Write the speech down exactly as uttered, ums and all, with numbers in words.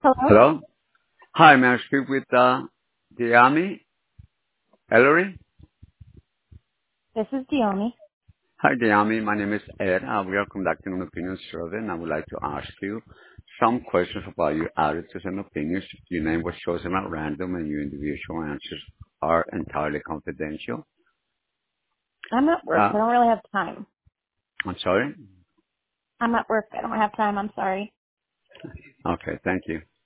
Hello? Hello? Hi, may I speak with uh, Diami Ellery? This is Diomi. Hi, Diami. My name is Ed. Uh, we are conducting an opinion survey, and I would like to ask you some questions about your attitudes and opinions. Your name was chosen at random, and your individual answers are entirely confidential. I'm at work. Uh, I don't really have time. I'm sorry? I'm at work. I don't have time. I'm sorry. Okay, thank you.